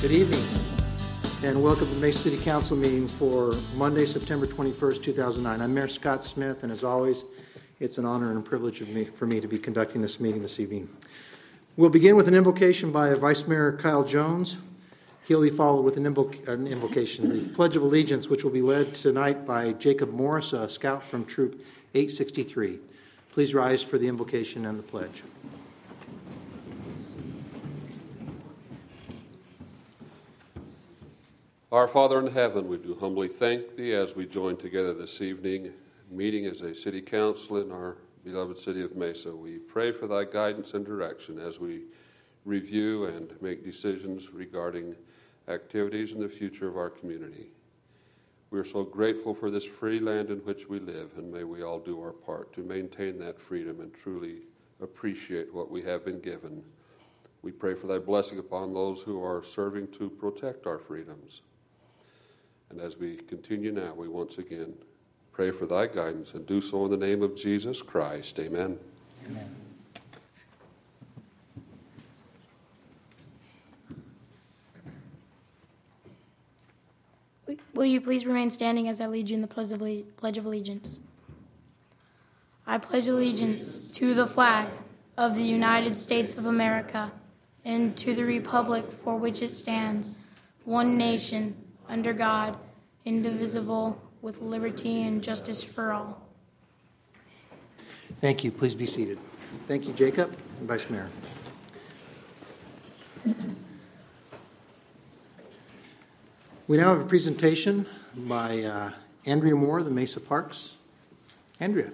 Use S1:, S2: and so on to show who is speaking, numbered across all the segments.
S1: Good evening, and welcome to the Mesa City Council meeting for Monday, September 21st, 2009. I'm Mayor Scott Smith, and as always, it's an honor and a privilege for me to be conducting this meeting this evening. We'll begin with an invocation by Vice Mayor Kyle Jones. He'll be followed with an invocation, the Pledge of Allegiance, which will be led tonight by Jacob Morris, a scout from Troop 863. Please rise for the invocation and the pledge.
S2: Our Father in heaven, we do humbly thank Thee as we join together this evening, meeting as a city council in our beloved city of Mesa. We pray for Thy guidance and direction as we review and make decisions regarding activities in the future of our community. We are so grateful for this free land in which we live, and may we all do our part to maintain that freedom and truly appreciate what we have been given. We pray for Thy blessing upon those who are serving to protect our freedoms. And as we continue now, we once again pray for Thy guidance and do so in the name of Jesus Christ. Amen.
S1: Amen.
S3: Will you please remain standing as I lead you in the Pledge of Allegiance? I pledge allegiance to the flag of the United States of America and to the republic for which it stands, one nation, under God, indivisible, with liberty and justice for all.
S1: Thank you. Please be seated. Thank you, Jacob and Vice Mayor. We now have a presentation by Andrea Moore of the Mesa Parks. Andrea.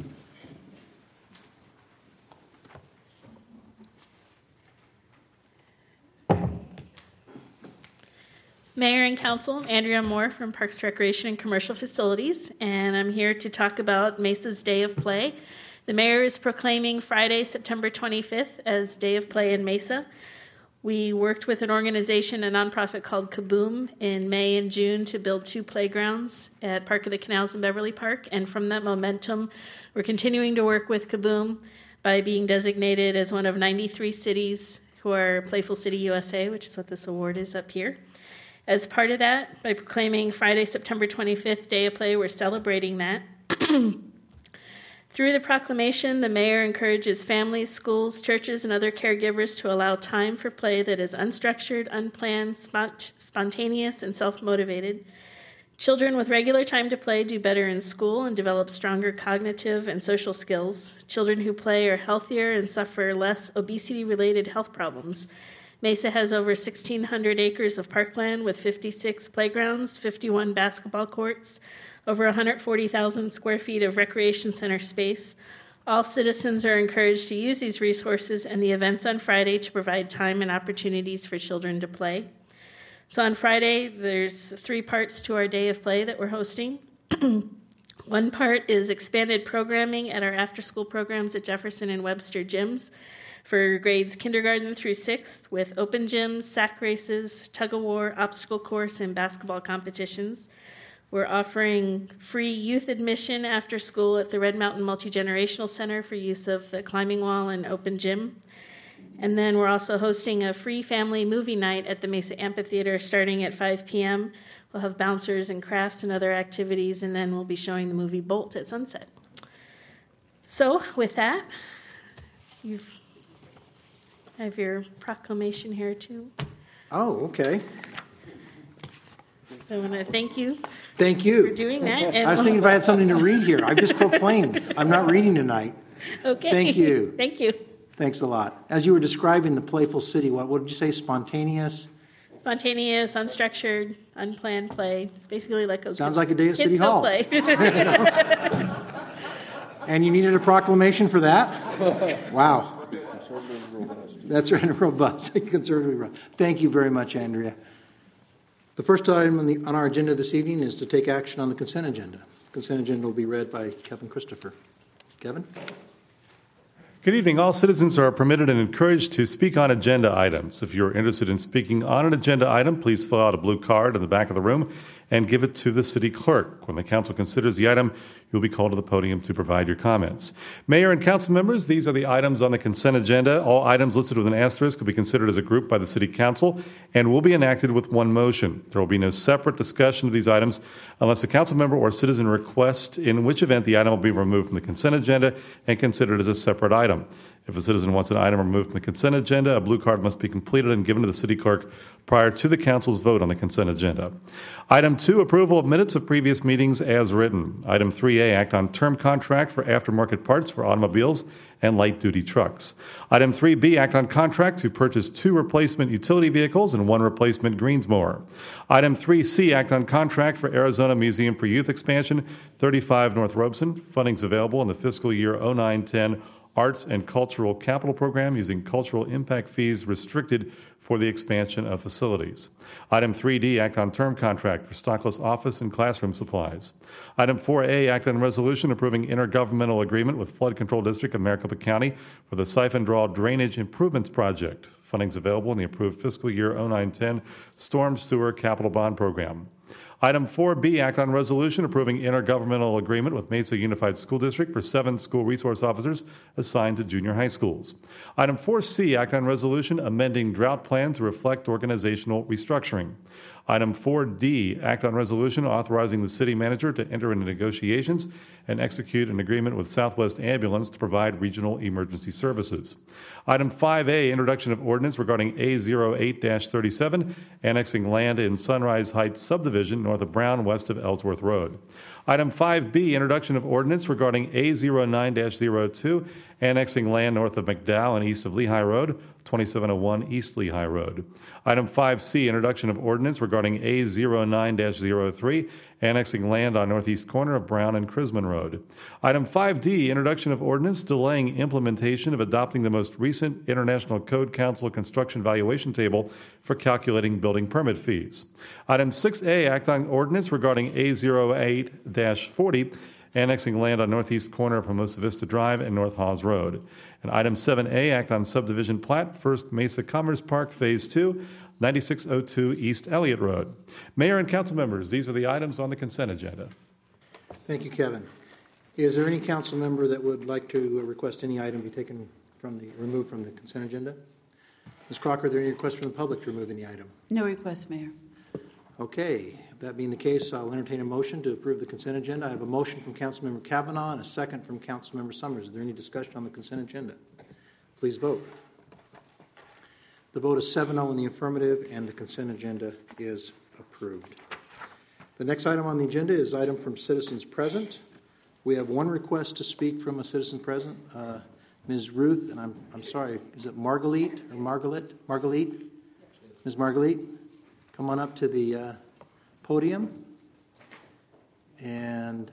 S4: Mayor and Council, Andrea Moore from Parks, Recreation, and Commercial Facilities, and I'm here to talk about Mesa's Day of Play. The Mayor is proclaiming Friday, September 25th as Day of Play in Mesa. We worked with an organization, a nonprofit called Kaboom, in May and June to build 2 playgrounds at Park of the Canals and Beverly Park, and from that momentum, we're continuing to work with Kaboom by being designated as one of 93 cities who are Playful City USA, which is what this award is up here. As part of that, by proclaiming Friday, September 25th, Day of Play, we're celebrating that. Through the proclamation, the mayor encourages families, schools, churches, and other caregivers to allow time for play that is unstructured, unplanned, spontaneous, and self-motivated. Children with regular time to play do better in school and develop stronger cognitive and social skills. Children who play are healthier and suffer less obesity-related health problems. Mesa has over 1,600 acres of parkland with 56 playgrounds, 51 basketball courts, over 140,000 square feet of recreation center space. All citizens are encouraged to use these resources and the events on Friday to provide time and opportunities for children to play. So on Friday, there's 3 parts to our Day of Play that we're hosting. One part is expanded programming at our after-school programs at Jefferson and Webster gyms for grades kindergarten through 6th with open gyms, sack races, tug-of-war, obstacle course, and basketball competitions. We're offering free youth admission after school at the Red Mountain Multi-Generational Center for use of the climbing wall and open gym. And then we're also hosting a free family movie night at the Mesa Amphitheater starting at 5 p.m. We'll have bouncers and crafts and other activities, and then we'll be showing the movie Bolt at sunset. So with that, you have your proclamation here too.
S1: Oh, okay.
S4: So I want to thank you.
S1: Thank you
S4: For doing that. And
S1: I was thinking if I had something to read here. I've just proclaimed. I'm not reading tonight.
S4: Okay.
S1: Thank you.
S4: Thank you.
S1: Thanks a lot. As you were describing the Playful City, what did you say? Spontaneous?
S4: Spontaneous, unstructured, unplanned play. It's basically like a
S1: Sounds like a day at City Hall.
S4: Play.
S1: And you needed a proclamation for that? Wow. That's right, robust. Conservatively robust. Thank you very much, Andrea. The first item on our agenda this evening is to take action on the consent agenda. The consent agenda will be read by Kevin Christopher. Kevin?
S5: Good evening. All citizens are permitted and encouraged to speak on agenda items. If you're interested in speaking on an agenda item, please fill out a blue card in the back of the room and give it to the city clerk. When the council considers the item, you'll be called to the podium to provide your comments. Mayor and council members, these are the items on the consent agenda. All items listed with an asterisk will be considered as a group by the city council and will be enacted with one motion. There will be no separate discussion of these items unless a council member or citizen requests, in which event the item will be removed from the consent agenda and considered as a separate item. If a citizen wants an item removed from the consent agenda, a blue card must be completed and given to the city clerk prior to the council's vote on the consent agenda. Item 2, approval of minutes of previous meetings as written. Item 3A, act on term contract for aftermarket parts for automobiles and light-duty trucks. Item 3B, act on contract to purchase 2 replacement utility vehicles and 1 replacement greens mower. Item 3C, act on contract for Arizona Museum for Youth expansion, 35 North Robeson. Funding's available in the fiscal year 09-10 Arts and Cultural Capital Program using cultural impact fees restricted for the expansion of facilities. Item 3D, act on term contract for Stockless office and classroom supplies. Item 4A, act on resolution approving intergovernmental agreement with Flood Control District of Maricopa County for the Siphon Draw Drainage Improvements Project. Funding's available in the approved fiscal year 09-10 Storm Sewer Capital Bond Program. Item 4B, act on resolution approving intergovernmental agreement with Mesa Unified School District for 7 school resource officers assigned to junior high schools. Item 4C, act on resolution amending drought plan to reflect organizational restructuring. Item 4D, act on resolution authorizing the city manager to enter into negotiations and execute an agreement with Southwest Ambulance to provide regional emergency services. Item 5A, introduction of ordinance regarding A08-37, annexing land in Sunrise Heights subdivision north of Brown, west of Ellsworth Road. Item 5B, introduction of ordinance regarding A09-02, annexing land north of McDowell and east of Lehigh Road, 2701 East Lehigh Road. Item 5C, introduction of ordinance regarding A09-03, annexing land on northeast corner of Brown and Crisman Road. Item 5D, introduction of ordinance delaying implementation of adopting the most recent International Code Council construction valuation table for calculating building permit fees. Item 6A, act on ordinance regarding A08-40, annexing land on northeast corner of Hermosa Vista Drive and North Hawes Road. And item 7A, act on subdivision plat, First Mesa Commerce Park Phase 2, 9602 East Elliott Road. Mayor and council members, these are the items on the consent agenda.
S1: Thank you, Kevin. Is there any council member that would like to request any item be removed from the consent agenda? Ms. Crocker, are there any requests from the public to remove any item?
S6: No request, Mayor.
S1: Okay, that being the case, I'll entertain a motion to approve the consent agenda. I have a motion from Councilmember Kavanaugh and a second from Councilmember Summers. Is there any discussion on the consent agenda? Please vote. The vote is 7-0 in the affirmative, and the consent agenda is approved. The next item on the agenda is item from citizens present. We have one request to speak from a citizen present, Ms. Ruth, and I'm sorry, is it Margalit or Margalit? Margalit? Ms. Margalit, come on up to the podium. And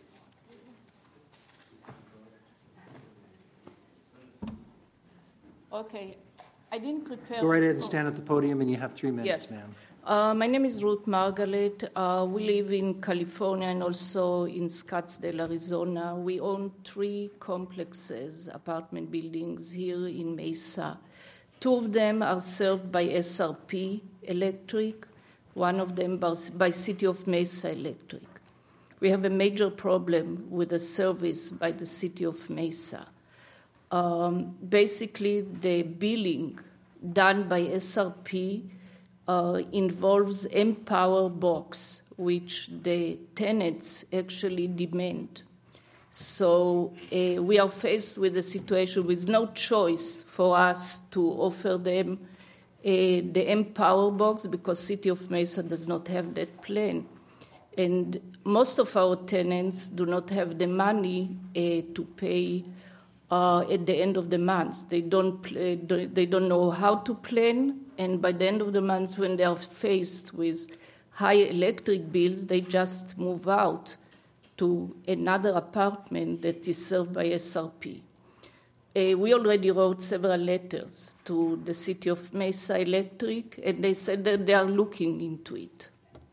S7: okay, I didn't prepare.
S1: Go right ahead and stand at the podium, and you have 3 minutes,
S7: yes.
S1: ma'am.
S7: My name is Ruth Margaret. We live in California and also in Scottsdale, Arizona. We own 3 complexes, apartment buildings here in Mesa. 2 of them are served by SRP Electric, one of them by City of Mesa Electric. We have a major problem with the service by the City of Mesa. Basically, the billing done by SRP involves Empower Box, which the tenants actually demand. So we are faced with a situation with no choice for us to offer them the Empower Box because City of Mesa does not have that plan. And most of our tenants do not have the money to pay at the end of the month. They don't know how to plan, and by the end of the month, when they are faced with high electric bills, they just move out to another apartment that is served by SRP. We already wrote several letters to the City of Mesa Electric, and they said that they are looking into it.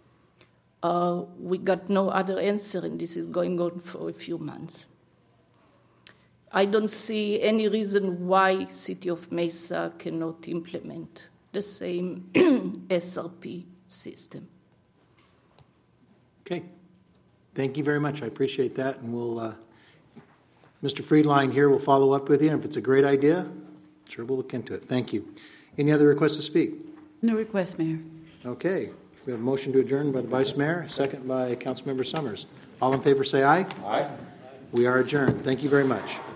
S7: We got no other answer, and this is going on for a few months. I don't see any reason why City of Mesa cannot implement the same SRP system.
S1: Okay. Thank you very much. I appreciate that. And we'll, Mr. Friedline here will follow up with you. And if it's a great idea, sure, we'll look into it. Thank you. Any other requests to speak?
S6: No request, Mayor.
S1: Okay. We have a motion to adjourn by the Vice Mayor, second by Councilmember Summers. All in favor say aye.
S2: Aye.
S1: We are adjourned. Thank you very much.